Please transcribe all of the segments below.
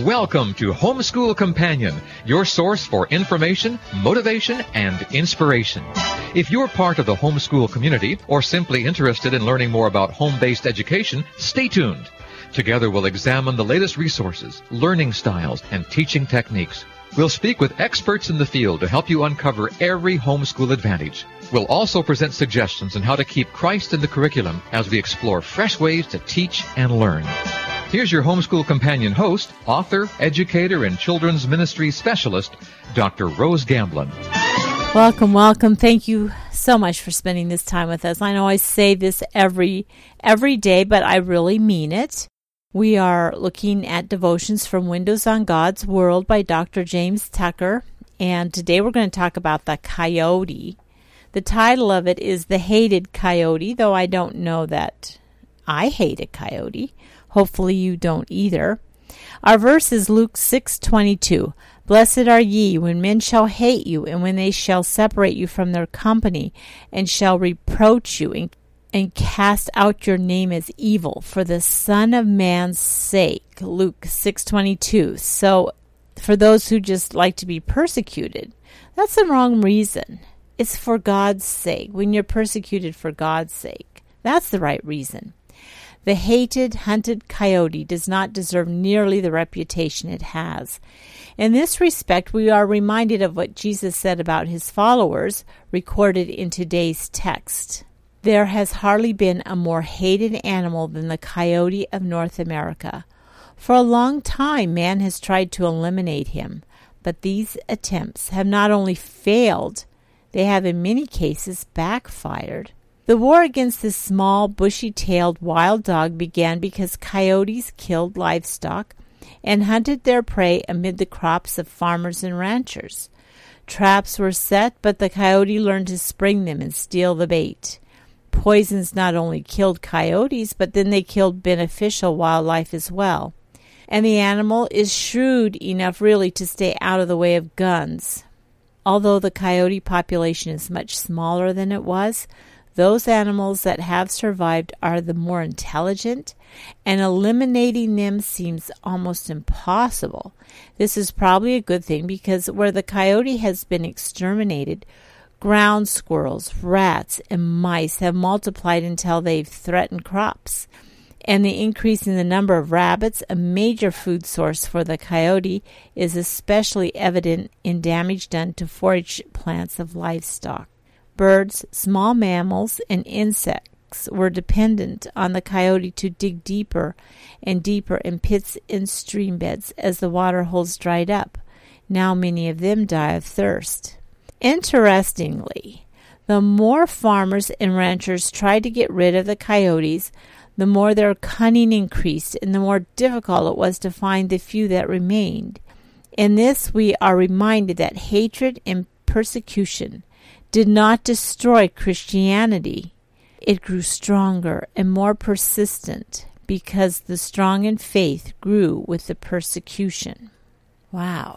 Welcome to Homeschool Companion, your source for information, motivation, and inspiration. If you're part of the homeschool community or simply interested in learning more about home-based education, stay tuned. Together we'll examine the latest resources, learning styles, and teaching techniques. We'll speak with experts in the field to help you uncover every homeschool advantage. We'll also present suggestions on how to keep Christ in the curriculum as we explore fresh ways to teach and learn. Here's your Homeschool Companion host, author, educator, and children's ministry specialist, Dr. Rose Gamblin. Welcome, welcome. Thank you so much for spending this time with us. I know I say this every day, but I really mean it. We are looking at devotions from Windows on God's World by Dr. James Tucker, and today we're going to talk about the coyote. The title of it is The Hated Coyote, though I don't know that I hate a coyote. Hopefully you don't either. Our verse is Luke 6:22. Blessed are ye when men shall hate you, and when they shall separate you from their company, and shall reproach you, and cast out your name as evil for the Son of Man's sake. Luke 6:22. So for those who just like to be persecuted, that's the wrong reason. It's for God's sake. When you're persecuted for God's sake, that's the right reason. The hated, hunted coyote does not deserve nearly the reputation it has. In this respect, we are reminded of what Jesus said about his followers, recorded in today's text. There has hardly been a more hated animal than the coyote of North America. For a long time, man has tried to eliminate him, but these attempts have not only failed, they have in many cases backfired. The war against this small, bushy-tailed wild dog began because coyotes killed livestock and hunted their prey amid the crops of farmers and ranchers. Traps were set, but the coyote learned to spring them and steal the bait. Poisons not only killed coyotes, but then they killed beneficial wildlife as well. And the animal is shrewd enough really to stay out of the way of guns. Although the coyote population is much smaller than it was, those animals that have survived are the more intelligent, and eliminating them seems almost impossible. This is probably a good thing because where the coyote has been exterminated, ground squirrels, rats, and mice have multiplied until they've threatened crops. And the increase in the number of rabbits, a major food source for the coyote, is especially evident in damage done to forage plants of livestock. Birds, small mammals, and insects were dependent on the coyote to dig deeper and deeper in pits and stream beds as the water holes dried up. Now many of them die of thirst. Interestingly, the more farmers and ranchers tried to get rid of the coyotes, the more their cunning increased and the more difficult it was to find the few that remained. In this, we are reminded that hatred and persecution did not destroy Christianity. It grew stronger and more persistent because the strong in faith grew with the persecution. Wow.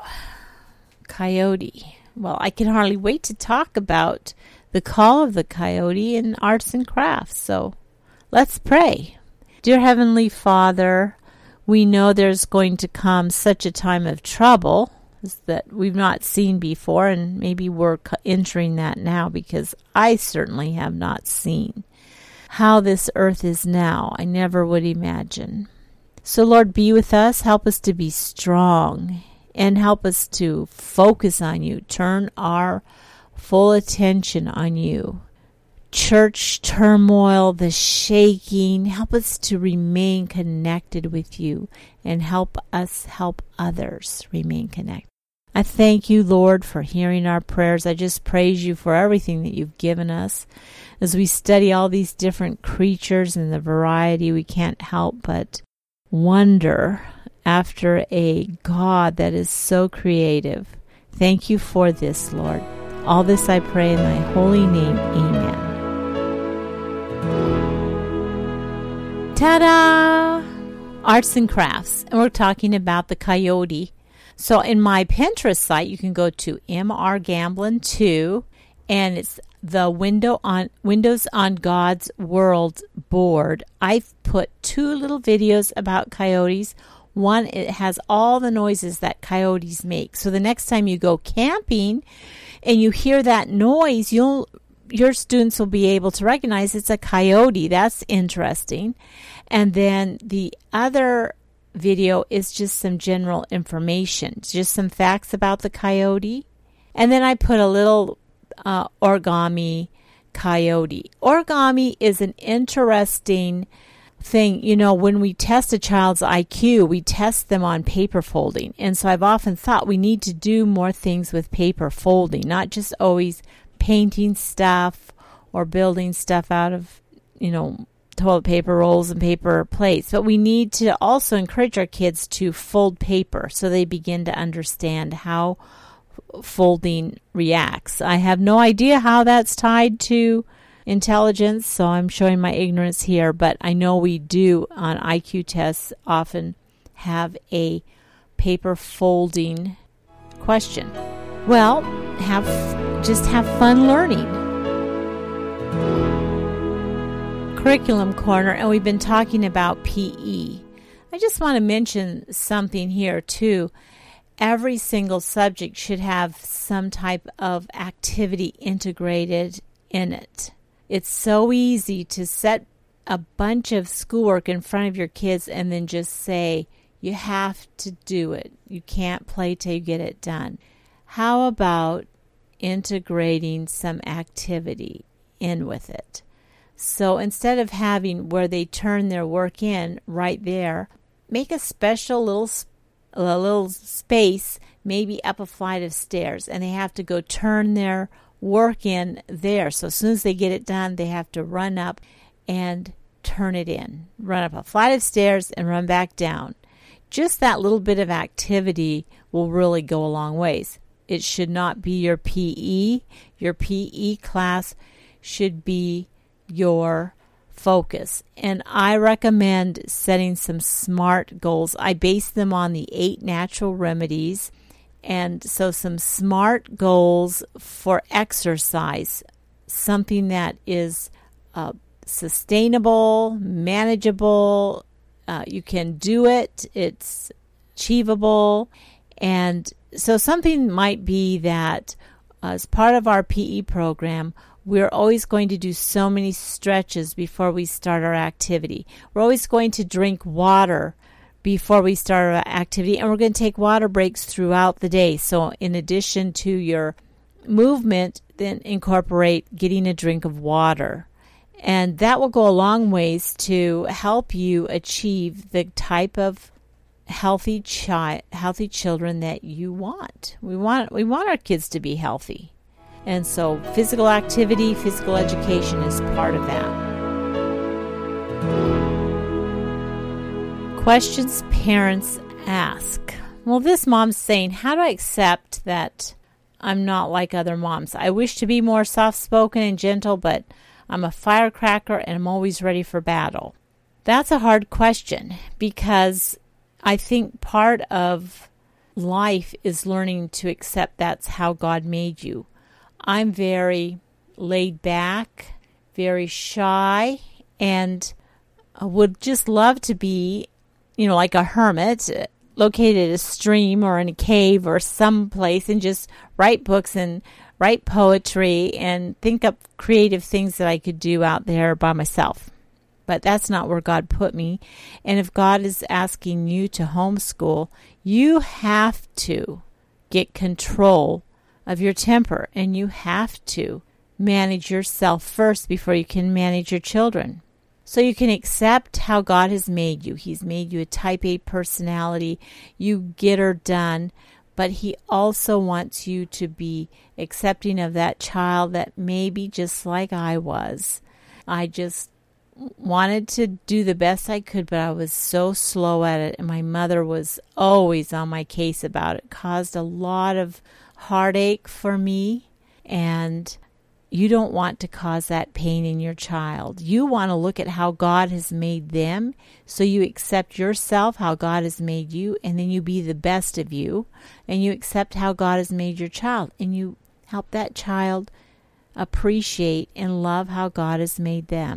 Coyote. Well, I can hardly wait to talk about the call of the coyote in arts and crafts. So let's pray. Dear Heavenly Father, we know there's going to come such a time of trouble that we've not seen before, and maybe we're entering that now because I certainly have not seen how this earth is now. I never would imagine. So Lord, be with us. Help us to be strong and help us to focus on you. Turn our full attention on you. Church turmoil, the shaking, help us to remain connected with you and help us help others remain connected. I thank you, Lord, for hearing our prayers. I just praise you for everything that you've given us. As we study all these different creatures and the variety, we can't help but wonder after a God that is so creative. Thank you for this, Lord. All this I pray in thy holy name. Amen. Ta-da! Arts and crafts. And we're talking about the coyote. So in my Pinterest site, you can go to MR Gamblin 2, and it's the Windows on God's World board. I've put 2 little videos about coyotes. One, it has all the noises that coyotes make. So the next time you go camping and you hear that noise, your students will be able to recognize it's a coyote. That's interesting. And then the other video is just some general information, just some facts about the coyote. And then I put a little origami coyote. Origami is an interesting thing. You know, when we test a child's IQ, we test them on paper folding. And so I've often thought we need to do more things with paper folding, not just always painting stuff or building stuff out of, toilet paper rolls and paper plates. But we need to also encourage our kids to fold paper so they begin to understand how folding reacts. I have no idea how that's tied to intelligence, so I'm showing my ignorance here, but I know we do on IQ tests often have a paper folding question. Well, have fun learning. Curriculum Corner, and we've been talking about PE. I just want to mention something here too. Every single subject should have some type of activity integrated in it. It's so easy to set a bunch of schoolwork in front of your kids and then just say, you have to do it. You can't play till you get it done. How about integrating some activity in with it? So instead of having where they turn their work in right there, make a special little space, maybe up a flight of stairs, and they have to go turn their work in there. So as soon as they get it done, they have to run up and turn it in. Run up a flight of stairs and run back down. Just that little bit of activity will really go a long ways. It should not be your PE. Your PE class should be your focus. And I recommend setting some SMART goals. I base them on the 8 natural remedies. And so some SMART goals for exercise, something that is sustainable, manageable, you can do it, it's achievable. And so something might be that as part of our PE program, we're always going to do so many stretches before we start our activity. We're always going to drink water before we start our activity, and we're going to take water breaks throughout the day. So in addition to your movement, then incorporate getting a drink of water. And that will go a long ways to help you achieve the type of healthy children that you want. We want our kids to be healthy. And so physical activity, physical education is part of that. Questions parents ask. Well, this mom's saying, how do I accept that I'm not like other moms? I wish to be more soft-spoken and gentle, but I'm a firecracker and I'm always ready for battle. That's a hard question because I think part of life is learning to accept that's how God made you. I'm very laid back, very shy, and would just love to be, like a hermit, located at a stream or in a cave or someplace and just write books and write poetry and think up creative things that I could do out there by myself. But that's not where God put me. And if God is asking you to homeschool, you have to get control of your temper, and you have to manage yourself first before you can manage your children. So you can accept how God has made you. He's made you a type A personality. You get her done, but He also wants you to be accepting of that child that may be just like I was. I just wanted to do the best I could, but I was so slow at it, and my mother was always on my case about it. Caused a lot of heartache for me, and you don't want to cause that pain in your child. You want to look at how God has made them, so you accept yourself, how God has made you, and then you be the best of you, and you accept how God has made your child, and you help that child appreciate and love how God has made them.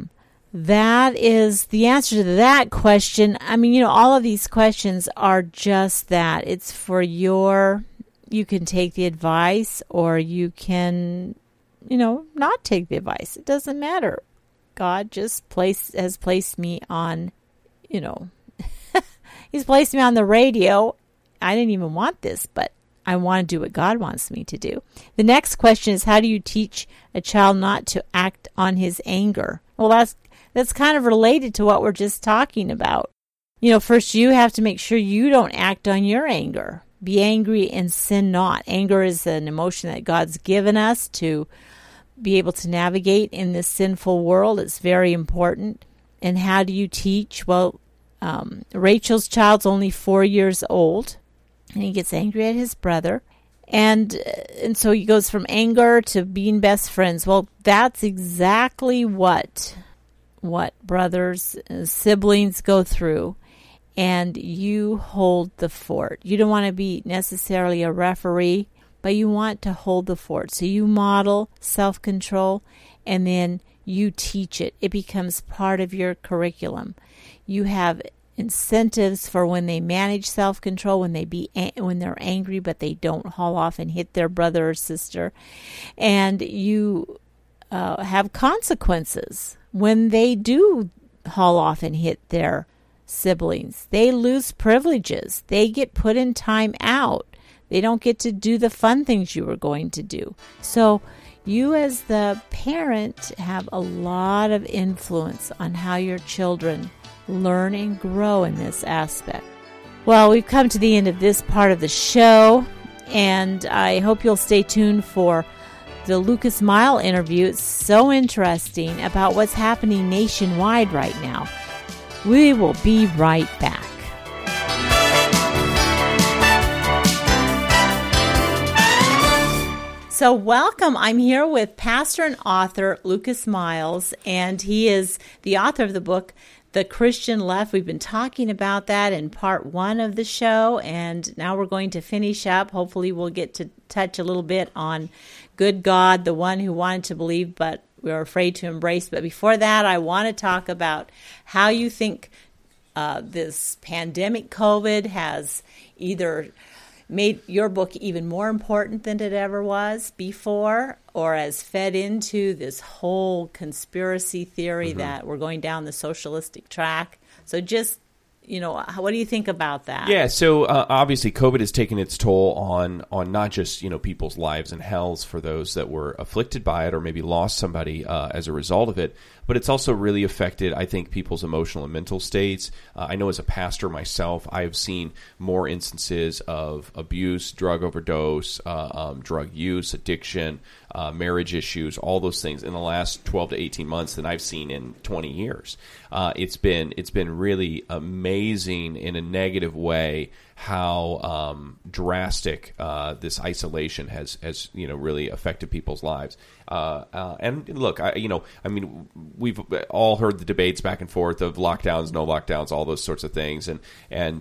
that is the answer to that question. I mean, all of these questions are just that. It's for you can take the advice or you can, not take the advice. It doesn't matter. God just has placed me on, He's placed me on the radio. I didn't even want this, but I want to do what God wants me to do. The next question is, how do you teach a child not to act on his anger? Well, that's kind of related to what we're just talking about. First you have to make sure you don't act on your anger. Be angry and sin not. Anger is an emotion that God's given us to be able to navigate in this sinful world. It's very important. And how do you teach? Well, Rachel's child's only 4 years old, and he gets angry at his brother. And so he goes from anger to being best friends. Well, that's exactly what brothers, siblings go through. And you hold the fort. You don't want to be necessarily a referee, but you want to hold the fort. So you model self-control, and then you teach it. It becomes part of your curriculum. You have incentives for when they manage self-control, when they're angry, but they don't haul off and hit their brother or sister. And you have consequences when they do haul off and hit their siblings. They lose privileges. They get put in time out. They don't get to do the fun things you were going to do. So you as the parent have a lot of influence on how your children learn and grow in this aspect. Well, we've come to the end of this part of the show, and I hope you'll stay tuned for the Lucas Mile interview. It's so interesting about what's happening nationwide right now. We will be right back. So welcome. I'm here with pastor and author Lucas Miles, and he is the author of the book, The Christian Left. We've been talking about that in part 1 of the show, and now we're going to finish up. Hopefully we'll get to touch a little bit on good God, the one who wanted to believe but we were afraid to embrace. But before that, I want to talk about how you think this pandemic COVID has either made your book even more important than it ever was before, or has fed into this whole conspiracy theory that we're going down the socialistic track. So just, what do you think about that? Yeah, so obviously COVID has taken its toll on not just, people's lives and health for those that were afflicted by it or maybe lost somebody as a result of it, but it's also really affected, I think, people's emotional and mental states. I know as a pastor myself, I've seen more instances of abuse, drug overdose, drug use, addiction, marriage issues, all those things in the last 12 to 18 months than I've seen in 20 years. It's been really amazing in a negative way how drastic this isolation has really affected people's lives. And look, we've all heard the debates back and forth of lockdowns, no lockdowns, all those sorts of things. And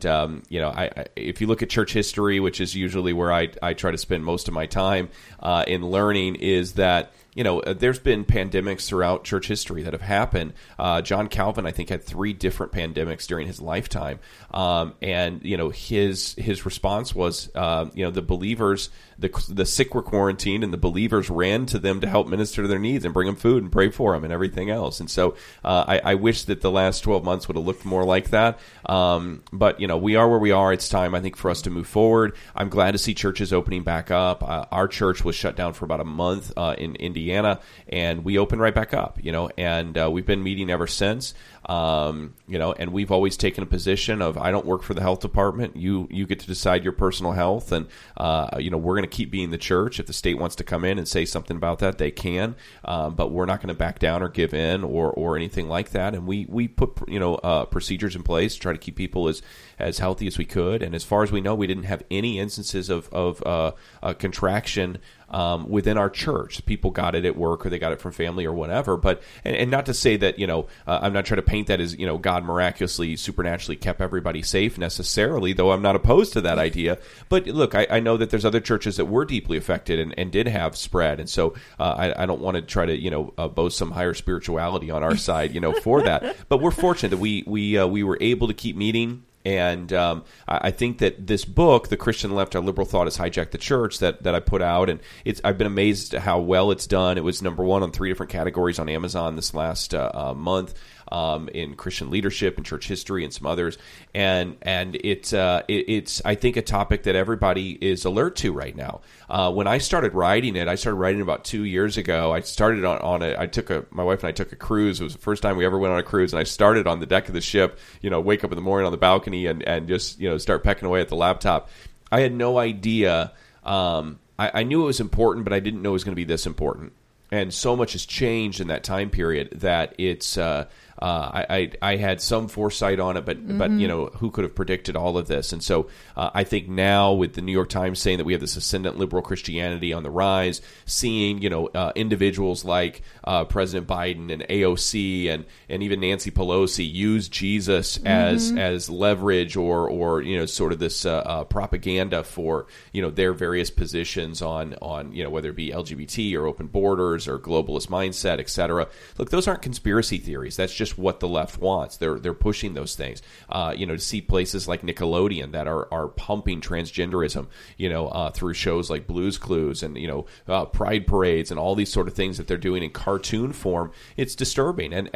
if you look at church history, which is usually where I try to spend most of my time in learning, is that there's been pandemics throughout church history that have happened. John Calvin, I think, had 3 different pandemics during his lifetime. And his response was, the believers, the sick were quarantined, and the believers ran to them to help minister to their needs and bring them food and pray for them and everything else. And so I wish that the last 12 months would have looked more like that. But we are where we are. It's time, I think, for us to move forward. I'm glad to see churches opening back up. Our church was shut down for about a month in Indiana, and we opened right back up, and we've been meeting ever since. And we've always taken a position of, I don't work for the health department. You get to decide your personal health, and we're going to keep being the church. If the state wants to come in and say something about that, they can. But we're not going to back down or give in or anything like that. And we put procedures in place to try to keep people as healthy as we could. And as far as we know, we didn't have any instances of contraction within our church. People got it at work, or they got it from family, or whatever. But and not to say that I'm not trying to paint that as God miraculously, supernaturally kept everybody safe necessarily, though I'm not opposed to that idea. But look, I know that there's other churches that were deeply affected and did have spread, and so I don't want to try to boast some higher spirituality on our side, for that. But we're fortunate that we were able to keep meeting. And I think that this book, The Christian Left, Our Liberal Thought Has Hijacked the Church, that I put out, and I've been amazed at how well it's done. It was number one on 3 different categories on Amazon this last month, in Christian leadership and church history and some others. And it's I think a topic that everybody is alert to right now. When I started writing it, about 2 years ago. I started on it. My wife and I took a cruise. It was the first time we ever went on a cruise, and I started on the deck of the ship. Wake up in the morning on the balcony and just start pecking away at the laptop. I had no idea. I knew it was important, but I didn't know it was going to be this important. And so much has changed in that time period that it's. I had some foresight on it, but who could have predicted all of this? And so I think now, with the New York Times saying that we have this ascendant liberal Christianity on the rise, seeing individuals like President Biden and AOC and even Nancy Pelosi use Jesus as leverage or sort of this propaganda for their various positions on whether it be LGBT or open borders or globalist mindset, et cetera. Look, those aren't conspiracy theories. That's just what the left wants. They're pushing those things. To see places like Nickelodeon that are pumping transgenderism, through shows like Blue's Clues and pride parades and all these sort of things that they're doing in cartoon form. It's disturbing. And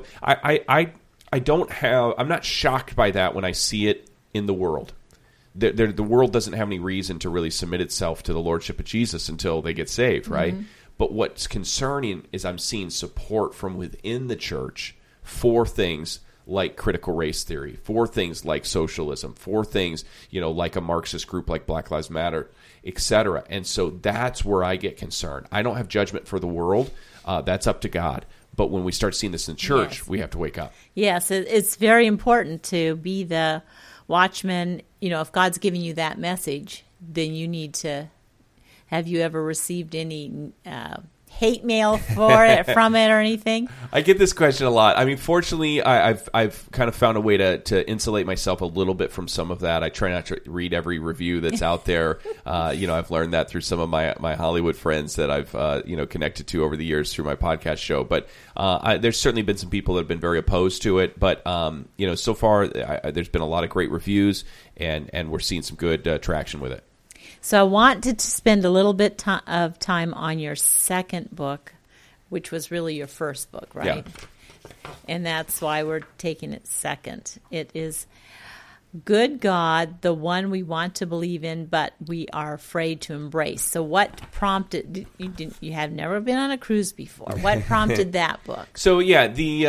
I'm not shocked by that when I see it in the world. The world doesn't have any reason to really submit itself to the lordship of Jesus until they get saved, right? But what's concerning is I'm seeing support from within the church for things like critical race theory, for things like socialism, for things, like a Marxist group like Black Lives Matter, et cetera. And so that's where I get concerned. I don't have judgment for the world. That's up to God. But when we start seeing this in church, we have to wake up. Yes, it's very important to be the watchman. If God's giving you that message, then you need to. Have you ever received any hate mail from it or anything? I get this question a lot. I mean, fortunately, I've kind of found a way to insulate myself a little bit from some of that. I try not to read every review that's out there. I've learned that through some of my Hollywood friends that I've connected to over the years through my podcast show. But there's certainly been some people that have been very opposed to it. But so far, there's been a lot of great reviews, and we're seeing some good traction with it. So I wanted to spend a little bit of time on your second book, which was really your first book, right? Yeah. And that's why we're taking it second. It is Good God, the one we want to believe in, but we are afraid to embrace. So what prompted, you have never been on a cruise before. What prompted that book? So yeah,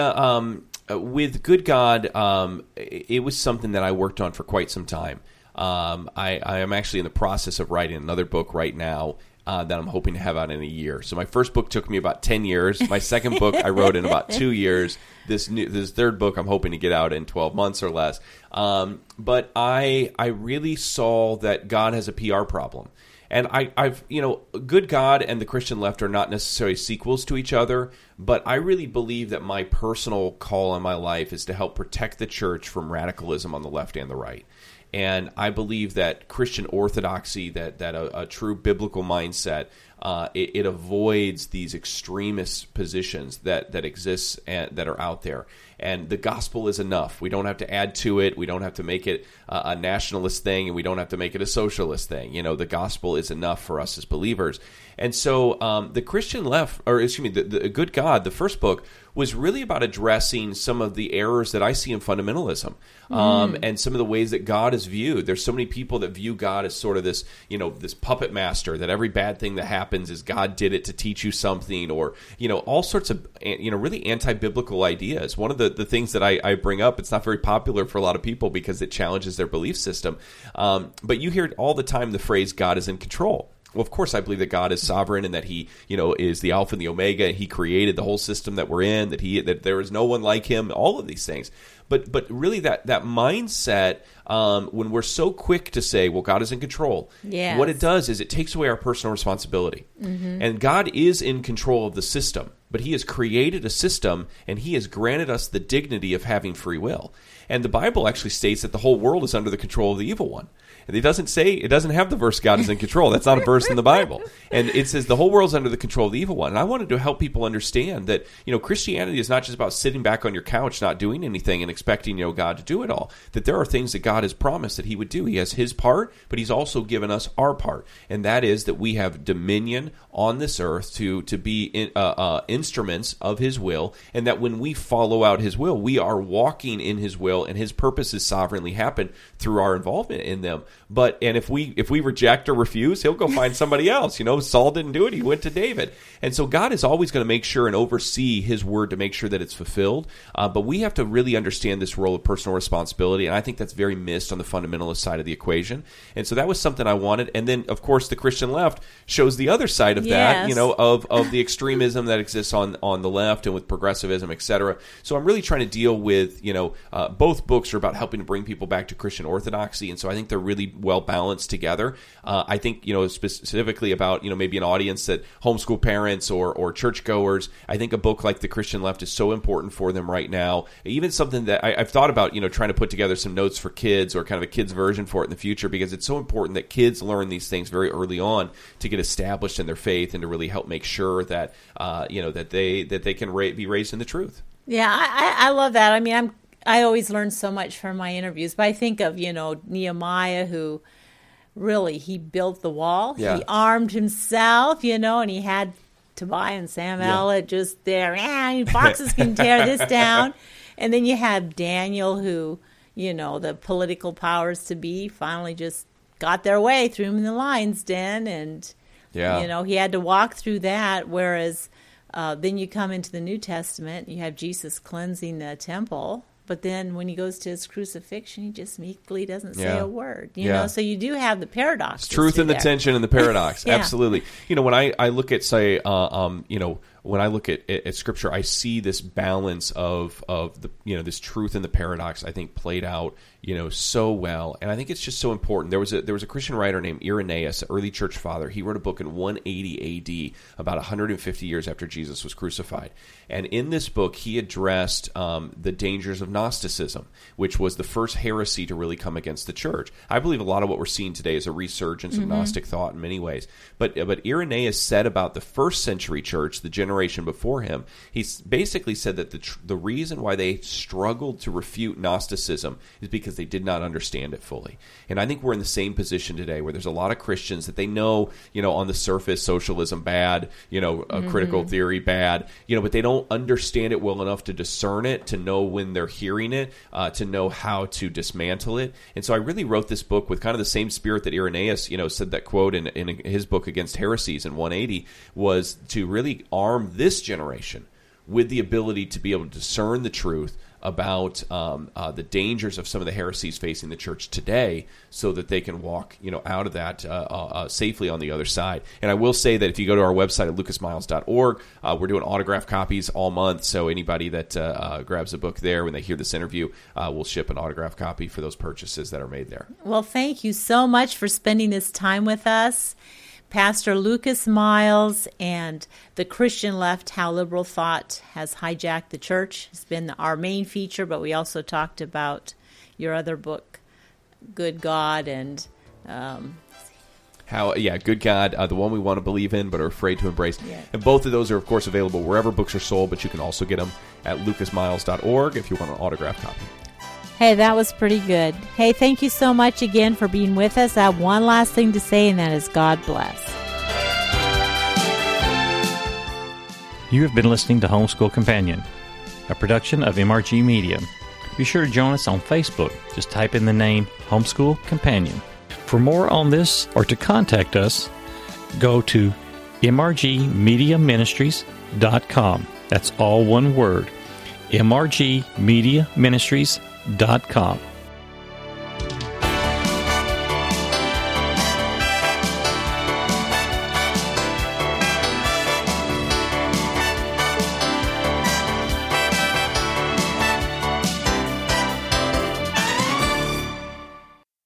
with Good God, it was something that I worked on for quite some time. I am actually in the process of writing another book right now that I'm hoping to have out in a year. So my first book took me about 10 years. My second book I wrote in about 2 years. This third book I'm hoping to get out in 12 months or less. But I really saw that God has a PR problem. And I've Good God and the Christian Left are not necessarily sequels to each other, but I really believe that my personal call in my life is to help protect the church from radicalism on the left and the right. And I believe that Christian orthodoxy, that a true biblical mindset, it avoids these extremist positions that exist and that are out there. And the gospel is enough. We don't have to add to it. We don't have to make it a nationalist thing, and we don't have to make it a socialist thing. The gospel is enough for us as believers. And so the Christian Left, the Good God, the first book, was really about addressing some of the errors that I see in fundamentalism, and some of the ways that God is viewed. There's so many people that view God as sort of this, this puppet master, that every bad thing that happens is God did it to teach you something, or, all sorts of, really anti-biblical ideas. One of the things that I bring up, it's not very popular for a lot of people because it challenges their belief system. But you hear all the time the phrase, God is in control. Well, of course, I believe that God is sovereign and that He, is the Alpha and the Omega. He created the whole system that we're in. That there is no one like Him. All of these things, But really that mindset, when we're so quick to say, well, God is in control, yes. what it does is it takes away our personal responsibility. Mm-hmm. And God is in control of the system, but he has created a system, and he has granted us the dignity of having free will. And the Bible actually states that the whole world is under the control of the evil one. And it doesn't have the verse God is in control. That's not a verse in the Bible. And it says the whole world's under the control of the evil one. And I wanted to help people understand that, Christianity is not just about sitting back on your couch, not doing anything and expecting, God to do it all. That there are things that God has promised that he would do. He has his part, but he's also given us our part. And that is that we have dominion on this earth to be instruments of his will, and that when we follow out his will, we are walking in his will, and his purposes sovereignly happen through our involvement in them. And if we reject or refuse, he'll go find somebody else. Saul didn't do it; he went to David. And so God is always going to make sure and oversee his word to make sure that it's fulfilled. But we have to really understand this role of personal responsibility, and I think that's very missed on the fundamentalist side of the equation. And so that was something I wanted. And then, of course, the Christian left shows the other side of that, of the extremism that exists on the left and with progressivism, etc. So I'm really trying to deal with, both books are about helping to bring people back to Christian orthodoxy, and so I think they're really well balanced together. I think, specifically about, maybe an audience that homeschool parents or churchgoers, I think a book like The Christian Left is so important for them right now. Even something that I've thought about, trying to put together some notes for kids or kind of a kid's version for it in the future, because it's so important that kids learn these things very early on to get established in their faith and to really help make sure that, that they can be raised in the truth. Yeah, I love that. I mean, I always learn so much from my interviews, but I think of, Nehemiah, who really, he built the wall. Yeah. He armed himself, and he had Tobiah and Sanballat just there. Foxes can tear this down. And then you have Daniel, who, the political powers to be finally just got their way, threw him in the lion's den, and, he had to walk through that, whereas then you come into the New Testament, you have Jesus cleansing the temple. But then when he goes to his crucifixion, he just meekly doesn't say a word. You know, so you do have the paradox. Truth and the tension and the paradox. Absolutely. When I look at, say, when I look at Scripture, I see this balance of the this truth and the paradox, I think, played out so well, and I think it's just so important. There was a Christian writer named Irenaeus, an early church father. He wrote a book in 180 A.D., about 150 years after Jesus was crucified, and in this book he addressed the dangers of Gnosticism, which was the first heresy to really come against the church. I believe a lot of what we're seeing today is a resurgence of Gnostic thought in many ways, but Irenaeus said about the first century church, the generation before him, he basically said that the reason why they struggled to refute Gnosticism is because they did not understand it fully. And I think we're in the same position today, where there's a lot of Christians that they know, on the surface, socialism bad, critical theory bad, but they don't understand it well enough to discern it, to know when they're hearing it, to know how to dismantle it. And so I really wrote this book with kind of the same spirit that Irenaeus, said that quote in his book Against Heresies in 180, was to really arm this generation with the ability to be able to discern the truth about the dangers of some of the heresies facing the church today, so that they can walk, out of that safely on the other side. And I will say that if you go to our website at lucasmiles.org, we're doing autograph copies all month. So anybody that grabs a book there when they hear this interview, we'll ship an autograph copy for those purchases that are made there. Well, thank you so much for spending this time with us, Pastor Lucas Miles. And The Christian Left, How Liberal Thought Has Hijacked the Church has been our main feature, but we also talked about your other book, Good God, and Good God, the one we want to believe in but are afraid to embrace. Yeah. And both of those are, of course, available wherever books are sold, but you can also get them at lucasmiles.org if you want an autographed copy. Hey, that was pretty good. Hey, thank you so much again for being with us. I have one last thing to say, and that is God bless. You have been listening to Homeschool Companion, a production of MRG Media. Be sure to join us on Facebook. Just type in the name Homeschool Companion. For more on this or to contact us, go to mrgmediaministries.com. That's all one word, mrgmediaministries.com.